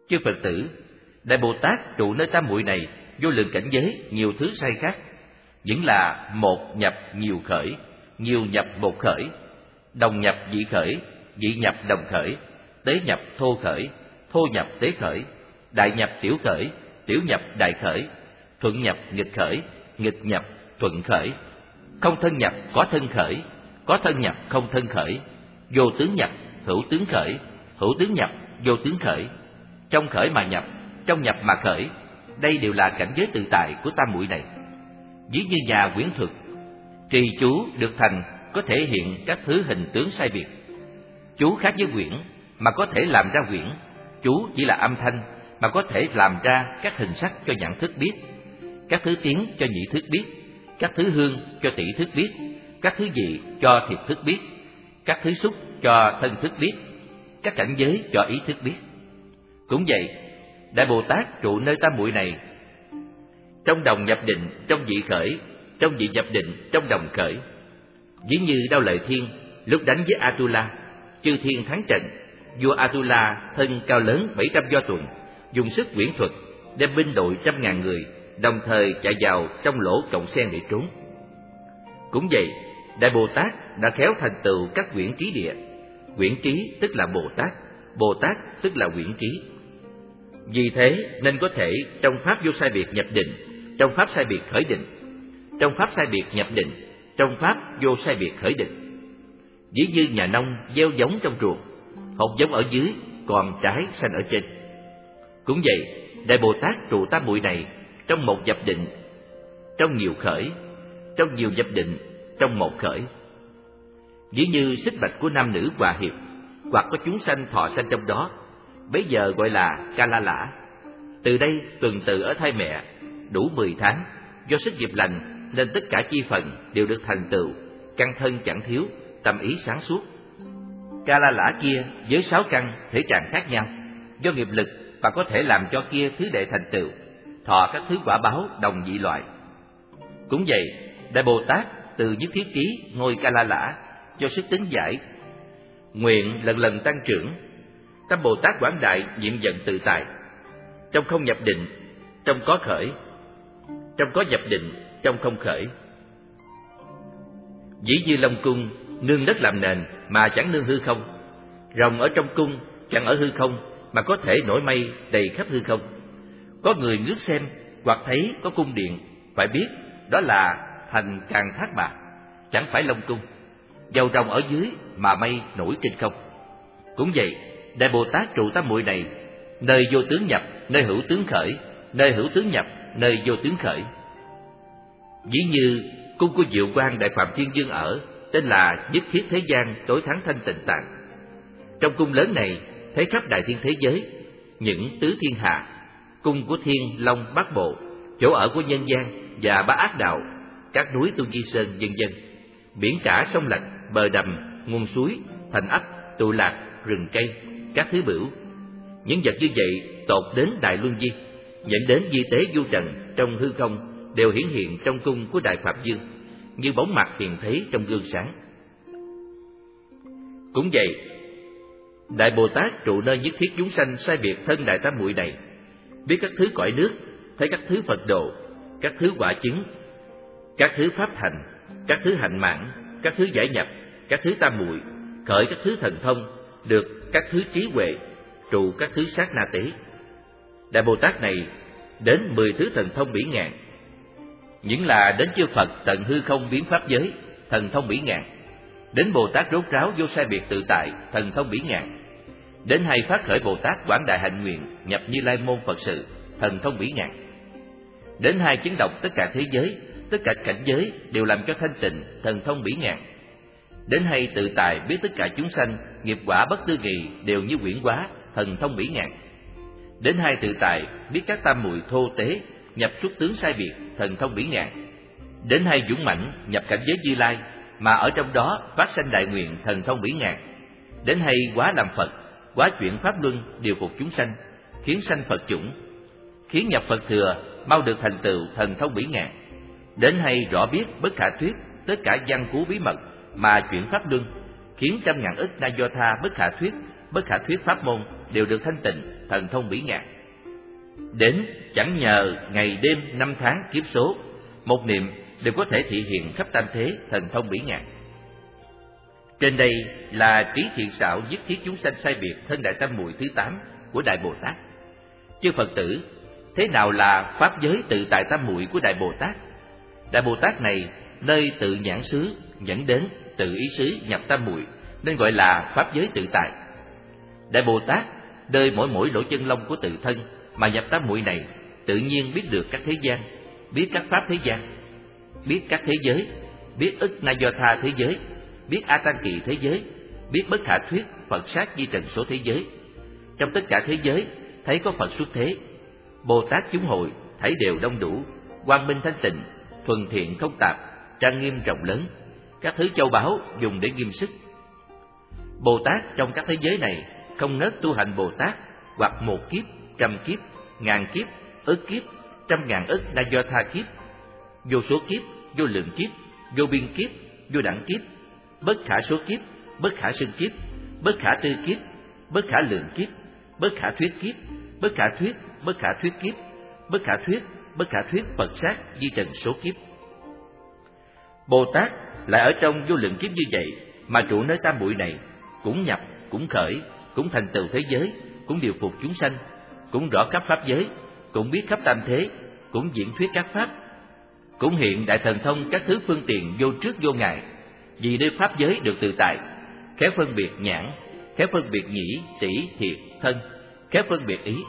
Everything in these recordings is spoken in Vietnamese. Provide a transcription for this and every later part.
Chư Phật tử, Đại Bồ Tát trụ nơi tam muội này vô lượng cảnh giới, nhiều thứ sai khác, vẫn là một nhập nhiều khởi, nhiều nhập một khởi, đồng nhập dị khởi, dị nhập đồng khởi, tế nhập thô khởi, thô nhập tế khởi, đại nhập tiểu khởi, tiểu nhập đại khởi, thuận nhập nghịch khởi, nghịch nhập thuận khởi, không thân nhập có thân khởi, có thân nhập không thân khởi, vô tướng nhập hữu tướng khởi, hữu tướng nhập vô tướng khởi, trong khởi mà nhập, trong nhập mà khởi. Đây đều là cảnh giới tự tại của tam muội này. Ví như nhà quyển thuật, trì chú được thành có thể hiện các thứ hình tướng sai biệt. Chú khác với quyển mà có thể làm ra quyển, chú chỉ là âm thanh mà có thể làm ra các hình sắc cho nhãn thức biết, các thứ tiếng cho nhĩ thức biết, các thứ hương cho tỷ thức biết, các thứ vị cho thiệt thức biết, các thứ xúc cho thân thức biết, các cảnh giới cho ý thức biết. Cũng vậy, Đại Bồ Tát trụ nơi tam muội này, trong đồng nhập định, trong dị khởi, trong dị nhập định, trong đồng khởi. Ví như Đao Lợi Thiên lúc đánh với Atula, chư thiên thắng trận, vua Atula thân cao lớn 700 do tuần, dùng sức quyển thuật, đem binh đội 100.000 người đồng thời chạy vào trong lỗ cọng sen để trốn. Cũng vậy, Đại Bồ Tát đã khéo thành tựu các quyển trí địa. Quyển trí tức là Bồ Tát, Bồ Tát tức là quyển trí. Vì thế nên có thể trong pháp vô sai biệt nhập định, trong pháp sai biệt khởi định, trong pháp sai biệt nhập định, trong pháp vô sai biệt khởi định. Ví như nhà nông gieo giống trong ruộng, hột giống ở dưới, còn trái xanh ở trên. Cũng vậy, Đại Bồ Tát trụ tam muội này trong một nhập định, trong nhiều khởi, trong nhiều nhập định, trong một khởi. Ví như xích bạch của nam nữ hòa hiệp, hoặc có chúng sanh thọ sanh trong đó, bấy giờ gọi là ca la lã. Từ đây tuần tự ở thai mẹ đủ 10 tháng, do sức nghiệp lành nên tất cả chi phần đều được thành tựu, căn thân chẳng thiếu, tâm ý sáng suốt. Ca la lã kia với 6 căn thể trạng khác nhau, do nghiệp lực và có thể làm cho kia thứ đệ thành tựu, thọ các thứ quả báo đồng dị loại. Cũng vậy, Đại Bồ Tát từ nhất thiết trí ngôi ca la lã, do sức tính giải, nguyện lần lần tăng trưởng. Tâm Bồ Tát quảng đại nhiệm vận tự tại, trong không nhập định, trong có khởi, trong có nhập định, trong không khởi. Ví như Long cung nương đất làm nền mà chẳng nương hư không, rồng ở trong cung chẳng ở hư không mà có thể nổi mây đầy khắp hư không. Có người ngước xem hoặc thấy có cung điện, phải biết đó là thành Càng Thác Bạc, chẳng phải Long cung. Dầu rồng ở dưới mà mây nổi trên không. Cũng vậy, Đại Bồ Tát trụ tam muội này, nơi vô tướng nhập, nơi hữu tướng khởi, nơi hữu tướng nhập, nơi vô tướng khởi. Ví như cung của Diệu Quang Đại Phạm Thiên Dương ở, tên là Nhất Thiết Thế Gian Tối Thắng Thanh Tịnh Tạng. Trong cung lớn này thấy khắp đại thiên thế giới, những tứ thiên hạ, cung của Thiên Long Bát Bộ, chỗ ở của nhân gian và Bá Ác Đạo, các núi Tu Di Sơn vân vân, biển cả sông lạch, bờ đầm, nguồn suối, thành ấp, tụ lạc, rừng cây, các thứ bửu. Những vật như vậy tột đến Đại Luân Vi, dẫn đến di tế du trần trong hư không, đều hiển hiện trong cung của Đại Phạm Dương, như bóng mặt hiện thấy trong gương sáng. Cũng vậy, Đại Bồ Tát trụ nơi nhất thiết chúng sanh sai biệt thân đại tam muội này, biết các thứ cõi nước, thấy các thứ Phật độ, các thứ quả chứng, các thứ pháp thành, các thứ hạnh mãn, các thứ giải nhập, các thứ tam muội, khởi các thứ thần thông, được các thứ trí huệ, trụ các thứ sát na tế. Đại Bồ Tát này đến 10 thứ thần thông bỉ ngàn, những là đến chư Phật tận hư không biến pháp giới, thần thông bỉ ngàn. Đến Bồ Tát rốt ráo vô sai biệt tự tại, thần thông bỉ ngàn. Đến hay phát khởi Bồ Tát quảng đại hạnh nguyện, nhập Như Lai môn Phật sự, thần thông bỉ ngàn. Đến hay chứng độc tất cả thế giới, tất cả cảnh giới đều làm cho thanh tịnh, thần thông bỉ ngàn. Đến hay tự tại biết tất cả chúng sanh nghiệp quả bất tư nghị đều như quyển hóa, thần thông bỉ ngàn. Đến hay tự tại biết các tam muội thô tế nhập xuất tướng sai biệt, thần thông bỉ ngàn. Đến hay dũng mãnh nhập cảnh giới Như Lai mà ở trong đó phát sanh đại nguyện, thần thông bỉ ngàn. Đến hay hóa làm Phật, hóa chuyển pháp luân điều phục chúng sanh, khiến sanh Phật chủng, khiến nhập Phật thừa mau được thành tựu, thần thông bỉ ngàn. Đến hay rõ biết bất khả thuyết tất cả văn cú bí mật mà chuyển pháp luân, khiến trăm ngàn ức na do tha bất khả thuyết pháp môn đều được thanh tịnh, thần thông bỉ ngạn. Đến chẳng nhờ ngày đêm năm tháng kiếp số, một niệm đều có thể thị hiện khắp tam thế, thần thông bỉ ngạn. Trên đây là trí thiện xảo nhất thiết chúng sanh sai biệt thân Đại Tam Muội thứ 8 của Đại Bồ Tát. Chư Phật tử, thế nào là pháp giới tự tại tam muội của Đại Bồ Tát? Đại Bồ Tát này nơi tự nhãn xứ dẫn đến tự ý xứ nhập tam muội nên gọi là pháp giới tự tại. Đại Bồ Tát nơi mỗi lỗ chân lông của tự thân mà nhập tam muội này, tự nhiên biết được các thế gian, biết các pháp thế gian, biết các thế giới, biết ức na do tha thế giới, biết a tan kỳ thế giới, biết bất khả thuyết Phật sát di trần số thế giới. Trong tất cả thế giới thấy có Phật xuất thế, Bồ Tát chúng hội thấy đều đông đủ, quang minh thanh tịnh, thuần thiện không tạp, trang nghiêm rộng lớn, các thứ châu báu dùng để ghim sức. Bồ Tát trong các thế giới này không ngớt tu hành Bồ Tát, hoặc 1 kiếp, 100 kiếp, 1000 kiếp, ức kiếp, 100.000 ức na do tha kiếp, vô số kiếp, vô lượng kiếp, vô biên kiếp, vô đẳng kiếp, bất khả số kiếp, bất khả xưng kiếp, bất khả tư kiếp, bất khả lượng kiếp, bất khả thuyết kiếp, bất khả thuyết, bất khả thuyết kiếp, bất khả thuyết Phật sát di trần số kiếp. Bồ Tát lại ở trong vô lượng kiếp như vậy mà trụ nơi tam muội này, cũng nhập, cũng khởi, cũng thành tựu thế giới, cũng điều phục chúng sanh, cũng rõ các pháp giới, cũng biết khắp tam thế, cũng diễn thuyết các pháp, cũng hiện đại thần thông các thứ phương tiện vô trước vô ngại. Vì nơi pháp giới được tự tại, khéo phân biệt nhãn, khéo phân biệt nhĩ, tỷ, thiệt, thân, khéo phân biệt ý.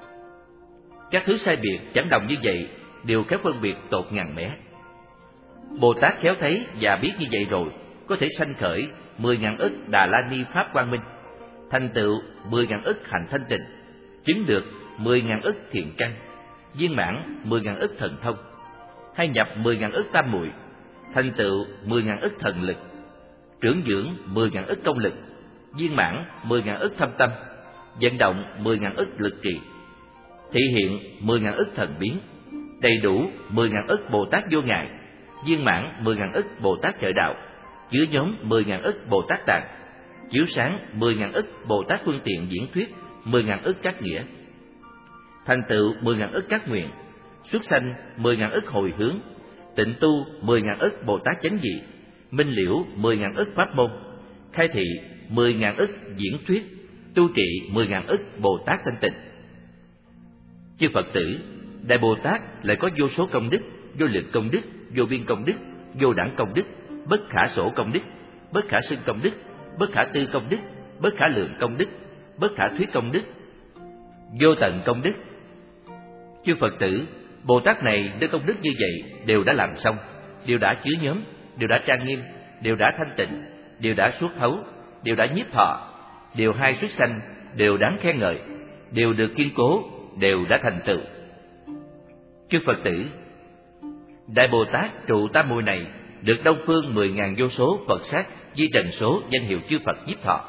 Các thứ sai biệt chẳng đồng như vậy đều khéo phân biệt tột ngàn mẻ. Bồ Tát khéo thấy và biết như vậy rồi, có thể sanh khởi 10.000 ức Đà La Ni pháp quang minh, thành tựu 10.000 ức hành thanh tịnh, chứng được 10.000 ức thiện căn, viên mãn 10.000 ức thần thông, hay nhập 10.000 ức tam muội, thành tựu 10.000 ức thần lực, trưởng dưỡng 10.000 ức công lực, viên mãn 10.000 ức thâm tâm, vận động 10.000 ức lực trì, thị hiện 10.000 ức thần biến, đầy đủ 10.000 ức Bồ Tát vô ngại, viên mãn 10.000 ức Bồ Tát trợ đạo, chứa nhóm 10.000 ức Bồ Tát tạng, chiếu sáng 10.000 ức Bồ Tát phương tiện diễn thuyết 10.000 ức các nghĩa, thành tựu 10.000 ức các nguyện, xuất sanh 10.000 ức hồi hướng, tịnh tu 10.000 ức Bồ Tát chánh vị, minh liễu 10.000 ức pháp môn, khai thị 10.000 ức diễn thuyết, tu trị 10.000 ức Bồ Tát thanh tịnh. Chư Phật tử, Đại Bồ Tát lại có vô số công đức, vô lượng công đức, vô biên công đức, vô đẳng công đức, bất khả sổ công đức, bất khả xưng công đức, bất khả tư công đức, bất khả lượng công đức, bất khả thuyết công đức, vô tận công đức. Chư Phật tử, Bồ Tát này đưa công đức như vậy đều đã làm xong, đều đã chứa nhóm, đều đã trang nghiêm, đều đã thanh tịnh, đều đã suốt thấu, đều đã nhiếp thọ, đều hay xuất sanh, đều đáng khen ngợi, đều được kiên cố, đều đã thành tựu. Chư Phật tử, Đại Bồ Tát trụ tam muội này được đông phương 10.000 vô số Phật sát di trần số danh hiệu chư Phật nhiếp thọ.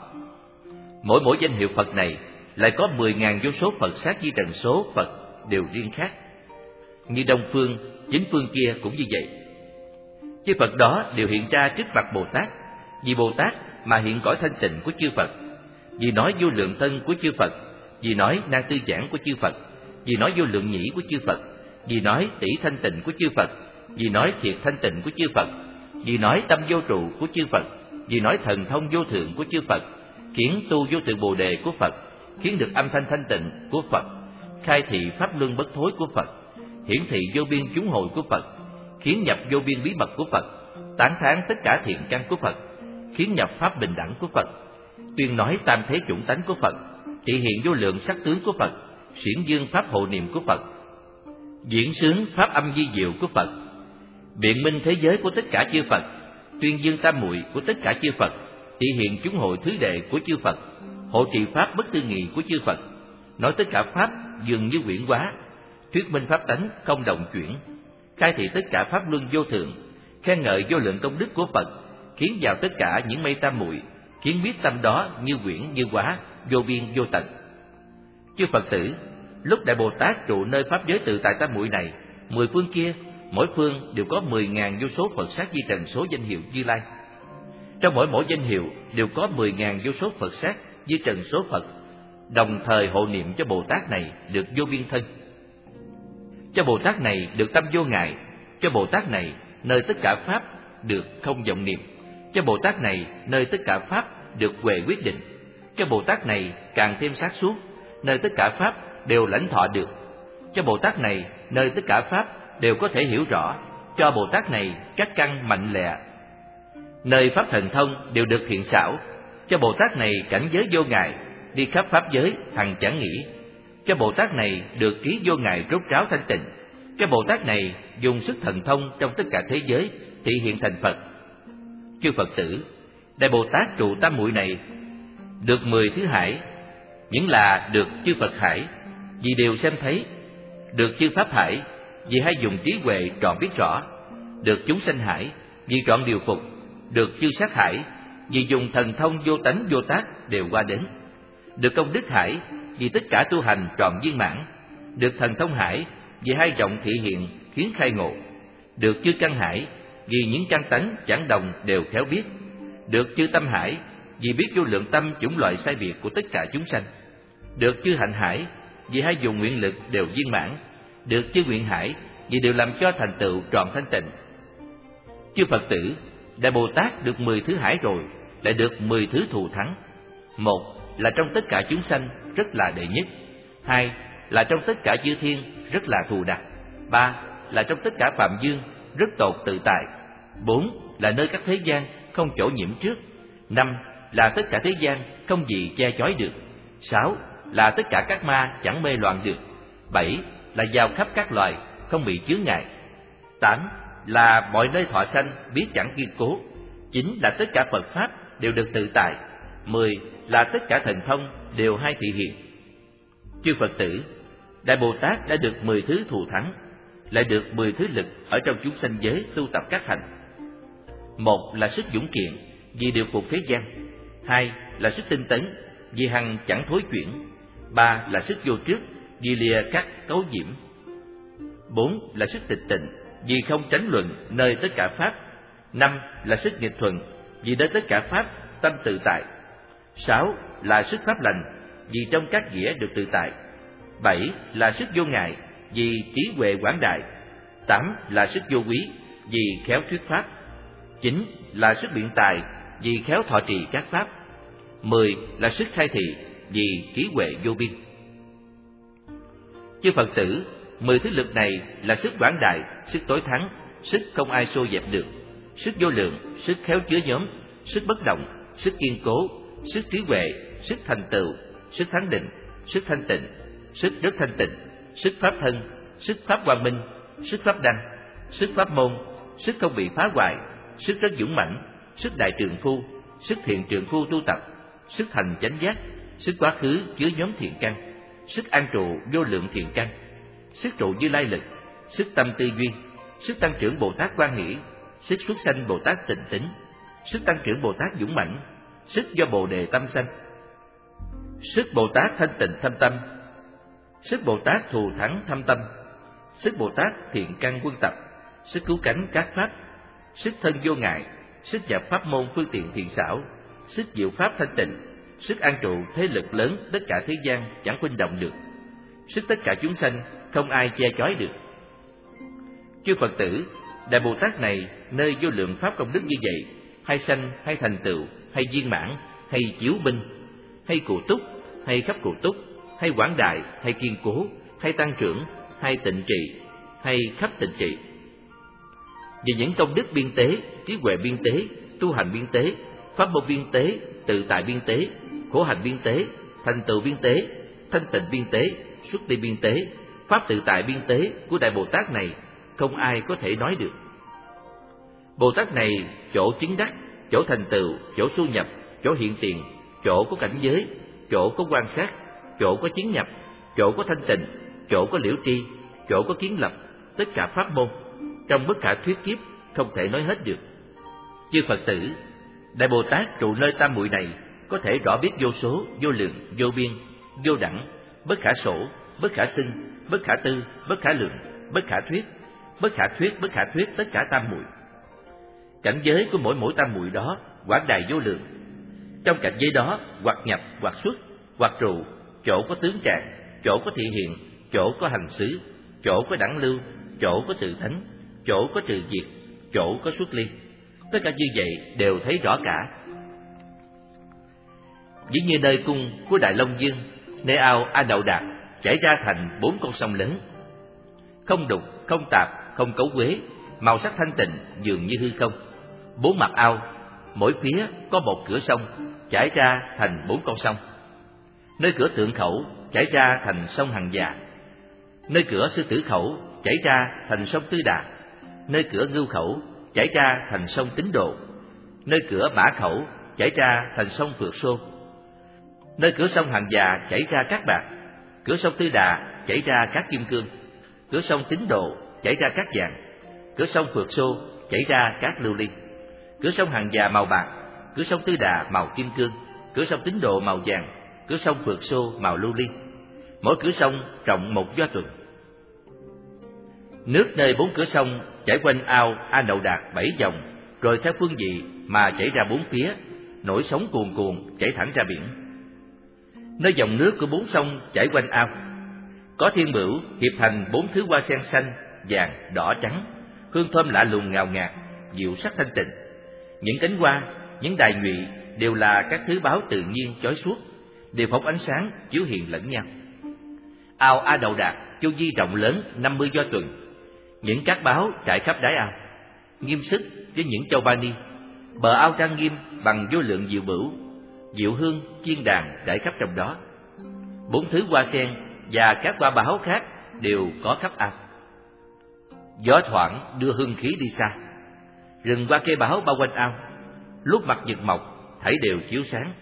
Mỗi danh hiệu Phật này lại có 10.000 vô số Phật sát di trần số Phật đều riêng khác. Như đông phương, chính phương kia cũng như vậy. Chư Phật đó đều hiện ra trước mặt Bồ Tát, vì Bồ Tát mà hiện cõi thanh tịnh của chư Phật, vì nói vô lượng thân của chư Phật, vì nói năng tư giảng của chư Phật, vì nói vô lượng nhĩ của chư Phật, vì nói tỷ thanh tịnh của chư Phật, vì nói thiệt thanh tịnh của chư Phật, vì nói tâm vô trụ của chư Phật, vì nói thần thông vô thượng của chư Phật, khiến tu vô thượng Bồ đề của Phật, khiến được âm thanh thanh tịnh của Phật, khai thị pháp luân bất thối của Phật, hiển thị vô biên chúng hội của Phật, khiến nhập vô biên bí mật của Phật, tán thán tất cả thiện căn của Phật, khiến nhập pháp bình đẳng của Phật, tuyên nói tam thế chủng tánh của Phật, thị hiện vô lượng sắc tướng của Phật, xiển dương pháp hộ niệm của Phật, diễn xướng pháp âm di diệu của Phật, biện minh thế giới của tất cả chư Phật, tuyên dương tam muội của tất cả chư Phật, thị hiện chúng hội thứ đệ của chư Phật, hộ trì pháp bất tư nghị của chư Phật, nói tất cả pháp dường như quyển hóa, thuyết minh pháp tánh không động chuyển, khai thị tất cả pháp luân vô thượng, khen ngợi vô lượng công đức của Phật, khiến vào tất cả những mây tam muội, khiến biết tâm đó như quyển như hóa, vô biên vô tận. Chư Phật tử, lúc Đại Bồ Tát trụ nơi pháp giới tự tại tam muội này, 10 phương kia, mỗi phương đều có 10.000 vô số Phật sát di trần số danh hiệu Như Lai. Trong mỗi danh hiệu đều có 10.000 vô số Phật sát di trần số Phật đồng thời hộ niệm cho Bồ Tát này được vô biên thân, cho Bồ Tát này được tâm vô ngại, cho Bồ Tát này nơi tất cả pháp được không vọng niệm, cho Bồ Tát này nơi tất cả pháp được huệ quyết định, cho Bồ Tát này càng thêm sáng suốt, nơi tất cả pháp đều lãnh thọ được, cho Bồ Tát này nơi tất cả pháp đều có thể hiểu rõ, cho Bồ Tát này các căn mạnh lẹ, nơi pháp thần thông đều được thiện xảo, cho Bồ Tát này cảnh giới vô ngại, đi khắp pháp giới hằng chẳng nghỉ, cho Bồ Tát này được trí vô ngại rốt ráo thanh tịnh, cho Bồ Tát này dùng sức thần thông trong tất cả thế giới thị hiện thành Phật. Chư Phật tử, Đại Bồ Tát trụ tam muội này được 10 thứ hải, những là được chư Phật hải vì đều xem thấy, được chư Pháp hải vì hay dùng trí huệ trọn biết rõ, được chúng sanh hải vì trọn điều phục, được chư sát hải vì dùng thần thông vô tánh vô tác đều qua đến, được công đức hải vì tất cả tu hành trọn viên mãn, được thần thông hải vì hai rộng thị hiện khiến khai ngộ, được chư căn hải vì những căn tánh chẳng đồng đều khéo biết, được chư tâm hải vì biết vô lượng tâm chủng loại sai biệt của tất cả chúng sanh, được chư hạnh hải vì hai dùng nguyện lực đều viên mãn, được chư nguyện hải vì đều làm cho thành tựu trọn thanh tịnh. Chư Phật tử, Đại Bồ Tát được 10 thứ hải rồi, lại được 10 thứ thù thắng. Một là trong tất cả chúng sanh rất là đệ nhất, hai là trong tất cả chư thiên rất là thù đặc, ba là trong tất cả phạm dương rất tột tự tại, bốn là nơi các thế gian không chỗ nhiễm trước, năm là tất cả thế gian không gì che chói được, sáu là tất cả các ma chẳng mê loạn được, bảy là vào khắp các loài không bị chướng ngại, tám là mọi nơi thọ sanh biết chẳng kiên cố, chín là tất cả Phật pháp đều được tự tại, 10 là tất cả thần thông đều hay thị hiện. Chư Phật tử, Đại Bồ Tát đã được 10 thứ thù thắng, lại được 10 thứ lực ở trong chúng sanh giới tu tập các hành. Một là sức dũng kiện vì điều phục thế gian, hai là sức tinh tấn vì hằng chẳng thối chuyển, ba là sức vô trước vì lìa các cấu nhiễm, bốn là sức tịch tịnh vì không tránh luận nơi tất cả pháp, năm là sức nghịch thuần vì nơi tất cả pháp tâm tự tại, sáu là sức pháp lành vì trong các nghĩa được tự tại, bảy là sức vô ngại vì trí huệ quảng đại, tám là sức vô quý vì khéo thuyết pháp, chín là sức biện tài vì khéo thọ trì các pháp, 10 là sức khai thị vì trí huệ vô biên. Chư Phật tử, 10 thứ lực này là sức quảng đại, sức tối thắng, sức không ai xô dẹp được, sức vô lượng, sức khéo chứa nhóm, sức bất động, sức kiên cố, sức trí huệ, sức thành tựu, sức thắng định, sức thanh tịnh, sức rất thanh tịnh, sức pháp thân, sức pháp quang minh, sức pháp đăng, sức pháp môn, sức không bị phá hoại, sức rất dũng mãnh, sức đại trường phu, sức thiện trường phu tu tập, sức thành chánh giác, sức quá khứ chứa nhóm thiện căn, sức an trụ vô lượng thiện căn, sức trụ Như Lai lực, sức tâm tư duyên, sức tăng trưởng Bồ Tát quan hỷ, sức xuất sanh Bồ Tát tịnh tính, sức tăng trưởng Bồ Tát dũng mãnh, sức do Bồ đề tâm sanh, sức Bồ Tát thanh tịnh thâm tâm, sức Bồ Tát thù thắng thâm tâm, sức Bồ Tát thiện căn quân tập, sức cứu cánh các pháp, sức thân vô ngại, sức nhập pháp môn phương tiện thiện xảo, sức diệu pháp thanh tịnh, sức an trụ thế lực lớn tất cả thế gian chẳng khuynh động được, sức tất cả chúng sanh không ai che chói được. Chư Phật tử, Đại Bồ Tát này nơi vô lượng pháp công đức như vậy, hay sanh hay thành tựu, hay viên mãn, hay chiếu binh, hay cụ túc, hay khắp cụ túc, hay quảng đại, hay kiên cố, hay tăng trưởng, hay tịnh trị, hay khắp tịnh trị. Về những công đức biên tế, trí huệ biên tế, tu hành biên tế, pháp môn biên tế, tự tại biên tế, khổ hạnh biên tế, thành tựu biên tế, thanh tịnh biên tế, xuất ly biên tế, pháp tự tại biên tế của Đại Bồ Tát này không ai có thể nói được. Bồ Tát này chỗ chứng đắc, chỗ thành tựu, chỗ su nhập, chỗ hiện tiền, chỗ có cảnh giới, chỗ có quan sát, chỗ có chứng nhập, chỗ có thanh tịnh, chỗ có liễu tri, chỗ có kiến lập, tất cả pháp môn trong bất khả thuyết kiếp không thể nói hết được. Chư Phật tử, Đại Bồ Tát trụ nơi tam muội này có thể rõ biết vô số, vô lượng, vô biên, vô đẳng, bất khả sổ, bất khả xưng, bất khả tư, bất khả lượng, bất khả thuyết, bất khả thuyết, bất khả thuyết tất cả tam muội. Cảnh giới của mỗi tam muội đó quảng đại vô lượng. Trong cảnh giới đó hoặc nhập, hoặc xuất, hoặc trụ, chỗ có tướng trạng, chỗ có thị hiện, chỗ có hành xứ, chỗ có đẳng lưu, chỗ có tự thánh, chỗ có trừ diệt, chỗ có xuất ly. Tất cả như vậy đều thấy rõ cả. Ví như nơi cung của Đại Long Dương, nơi ao A Đậu Đạt chảy ra thành 4 con sông lớn, không đục, không tạp, không cấu quế, màu sắc thanh tịnh dường như hư không. 4 mặt ao, mỗi phía có một cửa sông chảy ra thành 4 con sông. Nơi cửa Tượng Khẩu chảy ra thành sông Hằng Già, nơi cửa Sư Tử Khẩu chảy ra thành sông Tư Đà, nơi cửa Ngưu Khẩu chảy ra thành sông Tín Độ, nơi cửa Mã Khẩu chảy ra thành sông Phượt Xô, nơi cửa sông Hằng Già chảy ra Cát Bạc, cửa sông Tư Đà chảy ra Cát Kim Cương, cửa sông Tín Độ chảy ra Cát Vàng, cửa sông Phượt Xô chảy ra Cát Lưu Ly, cửa sông Hằng Già màu bạc, cửa sông Tư Đà màu kim cương, cửa sông Tín Độ màu vàng, cửa sông Phượt Xô màu lưu ly. Mỗi cửa sông rộng 1 do tuần. Nước nơi 4 cửa sông chảy quanh ao A Đậu Đạt 7 vòng, rồi theo phương vị mà chảy ra 4 phía, nổi sóng cuồn cuộn chảy thẳng ra biển. Nơi dòng nước của 4 sông chảy quanh ao, có thiên bửu hiệp thành 4 thứ hoa sen xanh, vàng, đỏ, trắng, hương thơm lạ lùng ngào ngạt, dịu sắc thanh tịnh. Những cánh hoa, những đài nhụy đều là các thứ báo tự nhiên chói suốt, đều phóng ánh sáng chiếu hiện lẫn nhau. Ao A Đậu Đạt chu vi rộng lớn 50 do tuần, những cát báo trải khắp đáy ao, nghiêm sức với những châu ba ni. Bờ ao trang nghiêm bằng vô lượng diệu bửu, diệu hương chiên đàn trải khắp trong đó. 4 thứ hoa sen và các hoa báo khác đều có khắp ao. Gió thoảng đưa hương khí đi xa. Rừng hoa cây báo bao quanh ao, lúc mặt nhật mọc thảy đều chiếu sáng.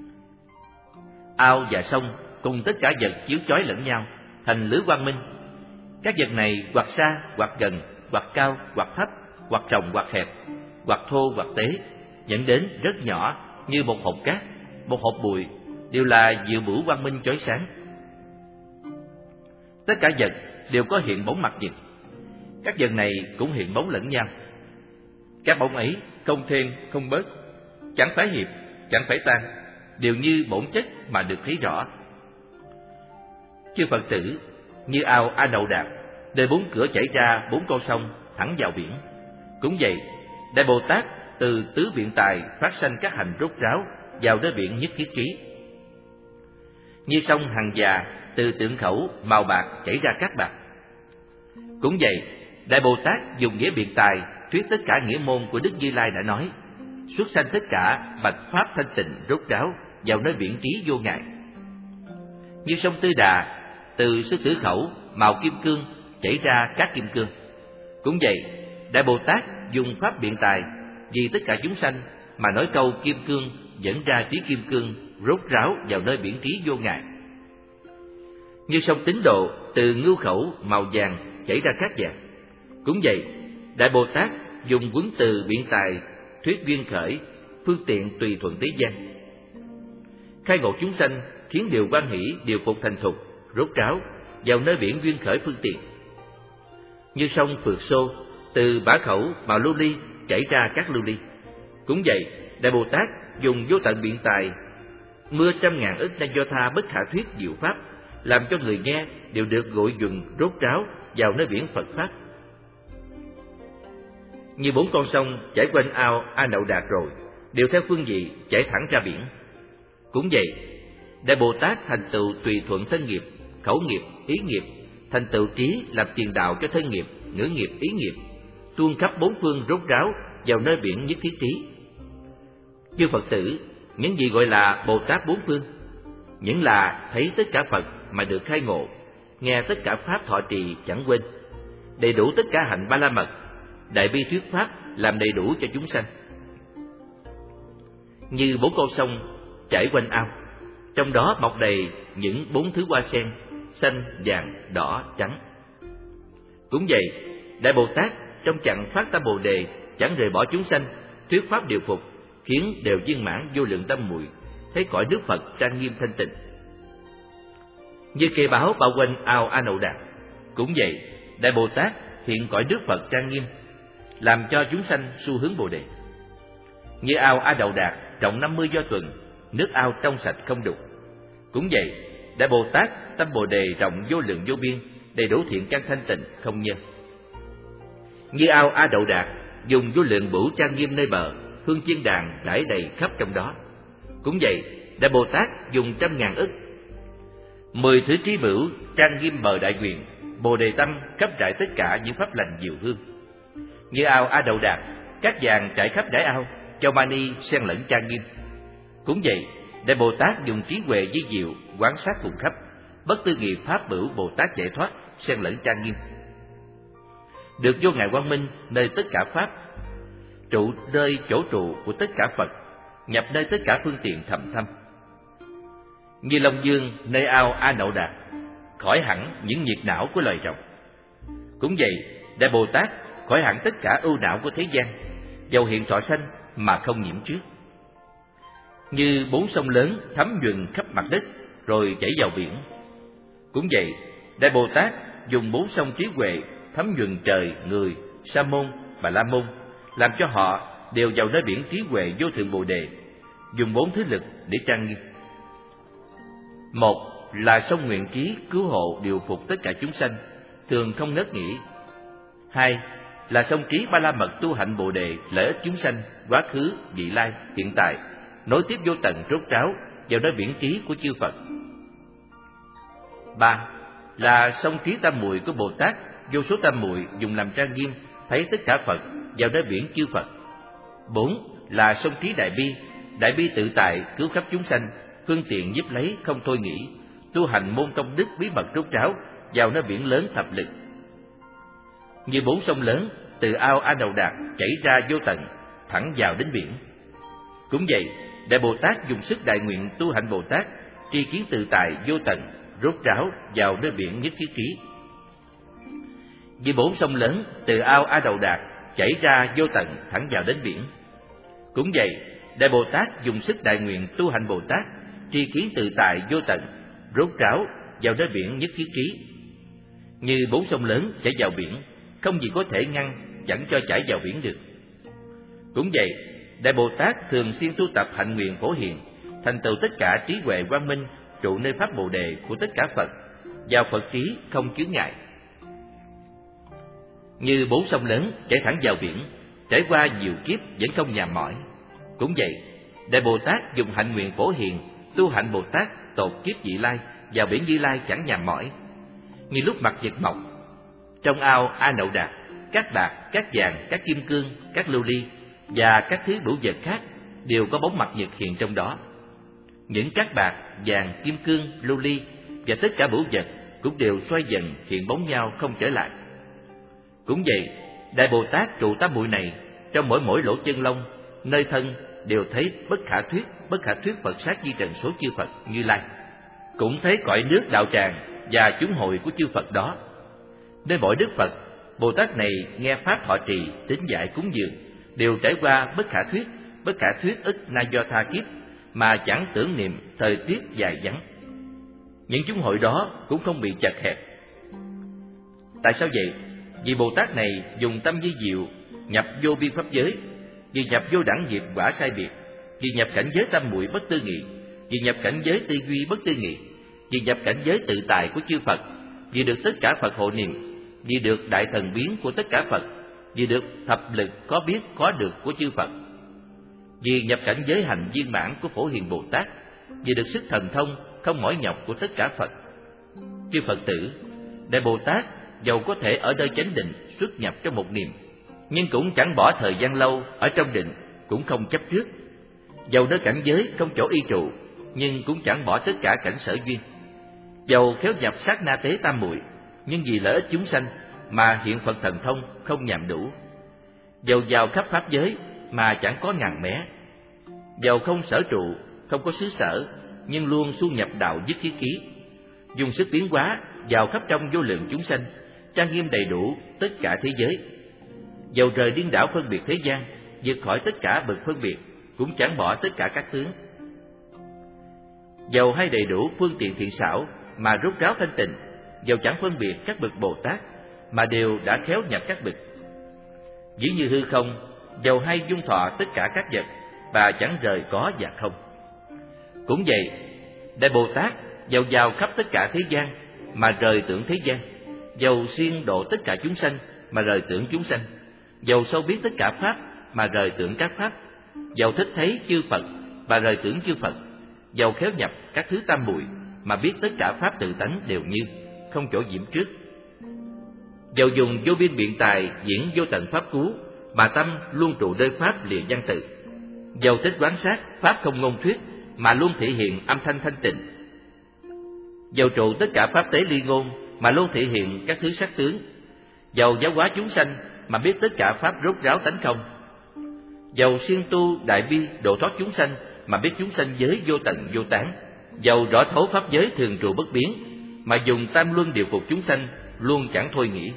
Ao và sông cùng tất cả vật chiếu chói lẫn nhau thành lưới quang minh. Các vật này hoặc xa hoặc gần, hoặc cao hoặc thấp, hoặc rộng hoặc hẹp, hoặc thô hoặc tế, dẫn đến rất nhỏ như một hột cát, một hột bụi, đều là diệu bửu quang minh chói sáng. Tất cả vật đều có hiện bóng mặt nhật. Các vật này cũng hiện bóng lẫn nhau. Các bóng ấy không thêm không bớt, chẳng phải hiệp, chẳng phải tan, đều như bổn chất mà được thấy rõ. Chư Phật tử, như ao A Đậu Đạt, nơi 4 cửa chảy ra 4 con sông thẳng vào biển. Cũng vậy, Đại Bồ Tát từ tứ biện tài phát sanh các hành rốt ráo vào nơi biển nhất thiết trí. Như sông Hằng Già từ Tượng Khẩu màu bạc chảy ra Cát Bạc. Cũng vậy, Đại Bồ Tát dùng nghĩa biện tài thuyết tất cả nghĩa môn của Đức Như Lai đã nói, xuất sanh tất cả bạch pháp thanh tịnh rốt ráo vào nơi biển trí vô ngại. Như sông Tư Đà từ Sư Tử Khẩu màu kim cương chảy ra Cát Kim Cương. Cũng vậy, Đại Bồ Tát dùng pháp biện tài vì tất cả chúng sanh mà nói câu kim cương dẫn ra trí kim cương rốt ráo vào nơi biển trí vô ngại. Như sông Tín Độ từ Ngưu Khẩu màu vàng chảy ra Cát Vàng. Cũng vậy, Đại Bồ Tát dùng quấn từ biện tài thuyết duyên khởi, phương tiện tùy thuận thế gian, khai ngộ chúng sanh, khiến điều quan hỷ, điều phục thành thục, rốt ráo vào nơi biển duyên khởi phương tiện. Như sông Phượt Xô từ Bả Khẩu màu lưu ly chảy ra các lưu ly. Cũng vậy, Đại Bồ Tát dùng vô tận biện tài mưa trăm ngàn ức na do tha bất khả thuyết diệu pháp, làm cho người nghe đều được gội nhuần rốt ráo vào nơi biển Phật pháp. Như 4 con sông chảy quanh ao A Đậu Đạt rồi, đều theo phương vị chảy thẳng ra biển. Cũng vậy, Đại Bồ Tát thành tựu tùy thuận thân nghiệp, khẩu nghiệp, ý nghiệp, thành tựu trí làm tiền đạo cho thân nghiệp, ngữ nghiệp, ý nghiệp, tuôn khắp 4 phương rốt ráo vào nơi biển nhất thiết trí. Chư Phật tử, những gì gọi là Bồ Tát 4 phương? Những là thấy tất cả Phật mà được khai ngộ, nghe tất cả pháp thọ trì chẳng quên, đầy đủ tất cả hạnh Ba La Mật, đại bi thuyết pháp làm đầy đủ cho chúng sanh. Như 4 con sông chảy quanh ao, trong đó mọc đầy những 4 thứ hoa sen xanh, vàng, đỏ, trắng. Cũng vậy, Đại Bồ Tát trong chặng phát tâm Bồ đề chẳng rời bỏ chúng sanh, thuyết pháp điều phục, khiến đều viên mãn vô lượng tâm muội, thấy cõi nước Phật trang nghiêm thanh tịnh. Như cây báo bao quanh ao A Đậu Đạt, cũng vậy, Đại Bồ Tát hiện cõi nước Phật trang nghiêm, làm cho chúng sanh xu hướng Bồ đề. Như ao A Đậu Đạt rộng 50 do tuần, nước ao trong sạch không đục. Cũng vậy, Đại Bồ Tát tâm Bồ Đề rộng vô lượng vô biên, đầy đủ thiện căn thanh tịnh không nhân. Như ao A Đậu Đạt, dùng vô lượng bửu trang nghiêm nơi bờ, hương chiên đàn rải đầy khắp trong đó. Cũng vậy, Đại Bồ Tát dùng 100.000 ức, 10 thứ trí bửu trang nghiêm bờ đại nguyện, Bồ Đề tâm khắp trải tất cả những pháp lành diệu hương. Như ao A Đậu Đạt, cát vàng trải khắp đáy ao, châu mani xen lẫn trang nghiêm. Cũng vậy, Đại Bồ Tát dùng trí huệ vi diệu quán sát cùng khắp, bất tư nghị pháp bửu Bồ Tát giải thoát xen lẫn trang nghiêm. Được vô ngại quang minh nơi tất cả pháp, trụ nơi chỗ trụ của tất cả Phật, nhập nơi tất cả phương tiện thầm thâm. Như Long Dương nơi ao A Đậu Đạt, khỏi hẳn những nhiệt não của loài rồng. Cũng vậy, Đại Bồ Tát khỏi hẳn tất cả ưu não của thế gian, dầu hiện thọ sanh mà không nhiễm trước. Như 4 sông lớn thấm nhuần khắp mặt đất rồi chảy vào biển. Cũng vậy, Đại Bồ Tát dùng 4 sông trí huệ thấm nhuần trời, người, Sa môn, Bà La môn, làm cho họ đều vào nơi biển trí huệ vô thượng Bồ Đề, dùng 4 thứ lực để trang nghiêm. Một là sông nguyện trí cứu hộ điều phục tất cả chúng sanh, thường không ngớt nghỉ. 2 là sông trí Ba La mật tu hạnh Bồ Đề, lợi ích chúng sanh quá khứ, vị lai, hiện tại, nối tiếp vô tận rốt ráo vào nơi biển trí của chư Phật. 3 là sông trí tam muội của Bồ Tát, vô số tam muội dùng làm trang nghiêm, thấy tất cả Phật vào nơi biển chư Phật. 4 là sông trí đại bi tự tại cứu khắp chúng sanh, phương tiện giúp lấy không thôi nghĩ, tu hành môn công đức bí mật rốt ráo vào nơi biển lớn thập lực. Như 4 sông lớn từ ao A Đậu Đạt chảy ra vô tận, thẳng vào đến biển. Cũng vậy, Đại Bồ Tát dùng sức đại nguyện tu hạnh Bồ Tát, tri kiến tự tại vô tận, rốt ráo vào nơi biển nhất thiết trí. Như 4 sông lớn từ ao A Đậu Đạt chảy ra vô tận, thẳng vào đến biển. Cũng vậy, Đại Bồ Tát dùng sức đại nguyện tu hạnh Bồ Tát, tri kiến tự tại vô tận, rốt ráo vào nơi biển nhất thiết trí. Như 4 sông lớn chảy vào biển, không gì có thể ngăn, chẳng cho chảy vào biển được. Cũng vậy, Đại Bồ Tát thường xuyên tu tập hạnh nguyện phổ hiền, thành tựu tất cả trí huệ quang minh, trụ nơi pháp Bồ Đề của tất cả Phật, vào Phật trí không chướng ngại. Như 4 sông lớn chảy thẳng vào biển, trải qua nhiều kiếp vẫn không nhàm mỏi. Cũng vậy, Đại Bồ Tát dùng hạnh nguyện phổ hiền, tu hạnh Bồ Tát tột kiếp vị lai, vào biển Như Lai chẳng nhàm mỏi. Như lúc mặt nhật mọc, trong ao A Đậu Đạt, các bạc, các vàng, các kim cương, các lưu ly và các thứ bửu vật khác đều có bóng mặt nhật hiện trong đó. Những các bạc, vàng, kim cương, lưu ly và tất cả bửu vật cũng đều xoay dần hiện bóng nhau không trở lại. Cũng vậy, Đại Bồ Tát trụ tam muội này trong mỗi lỗ chân lông, nơi thân đều thấy bất khả thuyết Phật sát di trần số chư Phật Như Lai, cũng thấy cõi nước đạo tràng và chúng hội của chư Phật đó. Nơi mỗi đức Phật, Bồ Tát này nghe pháp thọ trì, tín giải cúng dường, đều trải qua bất khả thuyết ức na do tha kiếp mà chẳng tưởng niệm thời tiết dài vắng. Những chúng hội đó cũng không bị chật hẹp. Tại sao vậy? Vì Bồ Tát này dùng tâm vi diệu nhập vô biên pháp giới, vì nhập vô đẳng diệt quả sai biệt, vì nhập cảnh giới tam muội bất tư nghị, vì nhập cảnh giới tư duy bất tư nghị, vì nhập cảnh giới tự tại của chư Phật, vì được tất cả Phật hộ niệm, vì được đại thần biến của tất cả Phật, vì được thập lực có biết có được của chư Phật, vì nhập cảnh giới hành viên mãn của Phổ Hiền Bồ Tát, vì được sức thần thông không mỏi nhọc của tất cả Phật. Chư Phật tử, Đại Bồ Tát dầu có thể ở nơi chánh định xuất nhập trong một niệm, nhưng cũng chẳng bỏ thời gian lâu ở trong định, cũng không chấp trước. Dầu nơi cảnh giới không chỗ y trụ, nhưng cũng chẳng bỏ tất cả cảnh sở duyên. Dầu khéo nhập sát na tế tam muội, nhưng vì lợi ích chúng sanh mà hiện Phật thần thông không nhàm đủ. Dầu vào khắp pháp giới mà chẳng có ngàn mé. Dầu không sở trụ, không có xứ sở, nhưng luôn xuân nhập đạo nhất thiết ký, dùng sức biến hóa vào khắp trong vô lượng chúng sanh, trang nghiêm đầy đủ tất cả thế giới. Dầu rời điên đảo phân biệt thế gian, vượt khỏi tất cả bậc phân biệt, cũng chẳng bỏ tất cả các tướng. Dầu hay đầy đủ phương tiện thiện xảo mà rốt ráo thanh tịnh, dầu chẳng phân biệt các bậc Bồ Tát mà đều đã khéo nhập các bậc. Dĩ như hư không, dầu hay dung thọ tất cả các vật và chẳng rời có và không. Cũng vậy, Đại Bồ Tát dầu vào khắp tất cả thế gian mà rời tưởng thế gian, dầu siêng độ tất cả chúng sanh mà rời tưởng chúng sanh, dầu sâu biết tất cả pháp mà rời tưởng các pháp, dầu thích thấy chư Phật mà rời tưởng chư Phật, dầu khéo nhập các thứ tam muội mà biết tất cả pháp tự tánh đều như, không chỗ nhiễm trước. Dầu dùng vô biên biện tài diễn vô tận pháp cú mà tâm luôn trụ nơi pháp lìa văn tự, dầu thích quán sát pháp không ngôn thuyết mà luôn thể hiện âm thanh thanh tịnh, dầu trụ tất cả pháp tế ly ngôn mà luôn thể hiện các thứ sắc tướng, dầu giáo hóa chúng sanh mà biết tất cả pháp rốt ráo tánh không, dầu siêng tu đại bi độ thoát chúng sanh mà biết chúng sanh giới vô tận vô tán, dầu rõ thấu pháp giới thường trụ bất biến mà dùng tam luân điều phục chúng sanh luôn chẳng thôi nghĩ,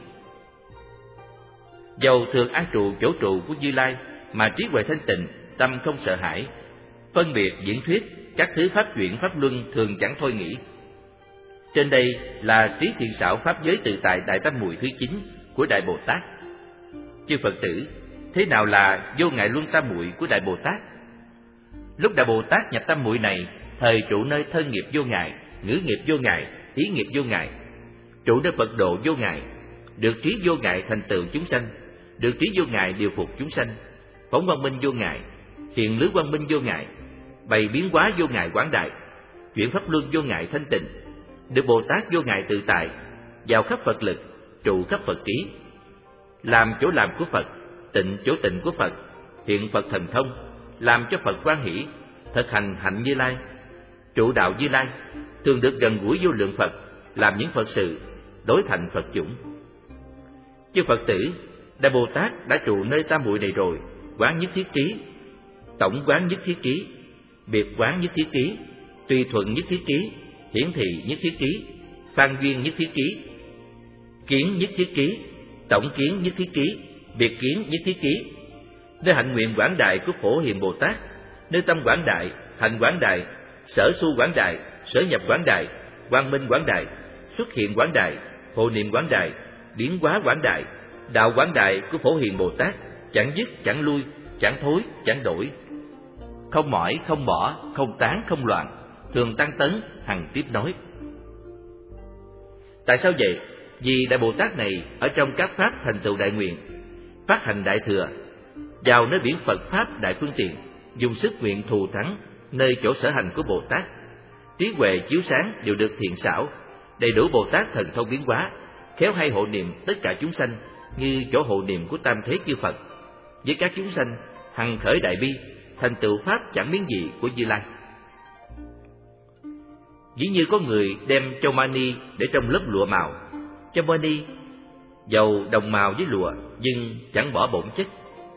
dầu thường an trụ chỗ trụ của Như Lai mà trí huệ thanh tịnh, tâm không sợ hãi, phân biệt diễn thuyết các thứ pháp chuyển pháp luân thường chẳng thôi nghĩ. Trên đây là trí thiện xảo pháp giới tự tại đại tâm muội thứ 9 của Đại Bồ Tát. Chư Phật tử, thế nào là vô ngại luân tam muội của Đại Bồ Tát? Lúc Đại Bồ Tát nhập tam muội này, thời trụ nơi thân nghiệp vô ngại, ngữ nghiệp vô ngại, ý nghiệp vô ngại, trụ nơi Phật độ vô ngại, được trí vô ngại thành tựu chúng sanh, được trí vô ngại điều phục chúng sanh, phóng quang minh vô ngại, hiện lưới quang minh vô ngại, bày biến hóa vô ngại quảng đại, chuyển pháp luân vô ngại thanh tịnh, được Bồ Tát vô ngại tự tại, vào khắp Phật lực, trụ khắp Phật trí, làm chỗ làm của Phật, tịnh chỗ tịnh của Phật, hiện Phật thần thông, làm cho Phật hoan hỷ, thực hành hạnh Như Lai, trụ đạo Như Lai, thường được gần gũi vô lượng Phật, làm những Phật sự, đối thành Phật chủng. Chư Phật tử, Đại Bồ Tát đã trụ nơi tam muội này rồi, quán nhất thiết trí, tổng quán nhất thiết trí, biệt quán nhất thiết trí, tùy thuận nhất thiết trí, hiển thị nhất thiết trí, phan duyên nhất thiết trí, kiến nhất thiết trí, tổng kiến nhất thiết trí, biệt kiến nhất thiết trí. Nơi hạnh nguyện quảng đại của Phổ Hiền Bồ Tát, nơi tâm quảng đại, hành quảng đại, sở su quảng đại, sở nhập quảng đại, quang minh quảng đại, xuất hiện quảng đại, hộ niệm quảng đại, biến hóa quảng đại, đạo quảng đại của Phổ Hiền Bồ Tát chẳng dứt chẳng lui, chẳng thối chẳng đổi, không mỏi không bỏ, không tán không loạn, thường tăng tấn hằng tiếp nối. Tại sao vậy? Vì Đại Bồ Tát này ở trong các pháp thành tựu đại nguyện, phát hành đại thừa, vào nơi biển Phật pháp đại phương tiện, dùng sức nguyện thù thắng nơi chỗ sở hành của Bồ Tát, trí huệ chiếu sáng đều được thiện xảo, đầy đủ Bồ Tát thần thông biến hóa, khéo hay hộ niệm tất cả chúng sanh như chỗ hộ niệm của tam thế chư Phật, với các chúng sanh hằng khởi đại bi, thành tựu pháp chẳng miếng gì của Như Lai. Dĩ như có người đem châu mani để trong lớp lụa màu, châu mani dầu đồng màu với lụa nhưng chẳng bỏ bổn chất.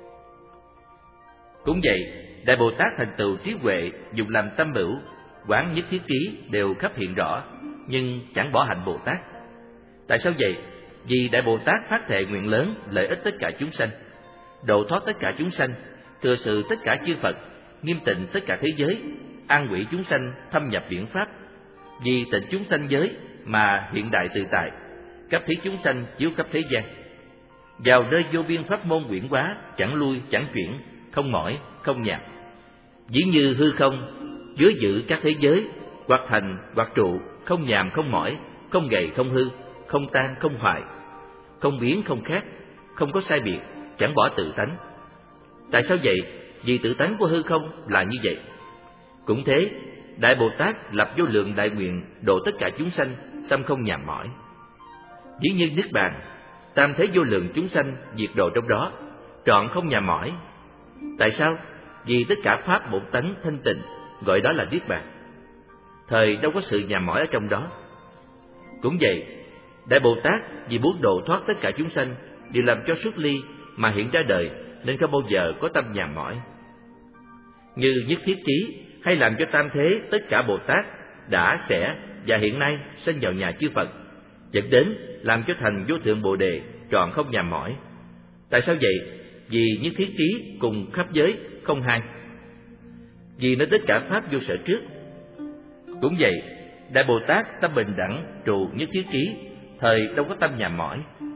Cũng vậy, Đại Bồ Tát thành tựu trí huệ dùng làm tâm bửu, quán nhất thiết trí đều khắp hiện rõ, nhưng chẳng bỏ hạnh Bồ Tát. Tại sao vậy? Vì Đại Bồ Tát phát thệ nguyện lớn lợi ích tất cả chúng sanh, độ thoát tất cả chúng sanh, thừa sự tất cả chư Phật, nghiêm tịnh tất cả thế giới, an quỷ chúng sanh thâm nhập viễn pháp. Vì tịnh chúng sanh giới mà hiện đại tự tại, cấp thí chúng sanh chiếu khắp thế gian. Vào nơi vô biên pháp môn quyển hóa, chẳng lui chẳng chuyển, không mỏi không nhạt. Dĩ như hư không, chứa giữ các thế giới, hoặc thành hoặc trụ, không nhàm không mỏi, không gầy không hư, không tan không hoại, không biến không khác, không có sai biệt, chẳng bỏ tự tánh. Tại sao vậy? Vì tự tánh của hư không là như vậy. Cũng thế, Đại Bồ Tát lập vô lượng đại nguyện độ tất cả chúng sanh, tâm không nhàm mỏi. Dĩ như niết bàn, tam thế vô lượng chúng sanh diệt độ trong đó, trọn không nhàm mỏi. Tại sao? Vì tất cả pháp bổn tánh thanh tịnh, gọi đó là niết bàn. Thời đâu có sự nhàm mỏi ở trong đó. Cũng vậy, Đại Bồ Tát vì muốn độ thoát tất cả chúng sanh đều làm cho xuất ly mà hiện ra đời, nên không bao giờ có tâm nhàm mỏi. Như nhất thiết trí hay làm cho tam thế tất cả Bồ Tát đã sẽ và hiện nay sinh vào nhà chư Phật, dẫn đến làm cho thành vô thượng Bồ Đề, trọn không nhàm mỏi. Tại sao vậy? Vì nhất thiết trí cùng khắp giới không hai, vì nó tất cả pháp vô sở trước. Cũng vậy, Đại Bồ Tát tâm bình đẳng trụ nhất thiết trí, thời đâu có tâm nhàm mỏi.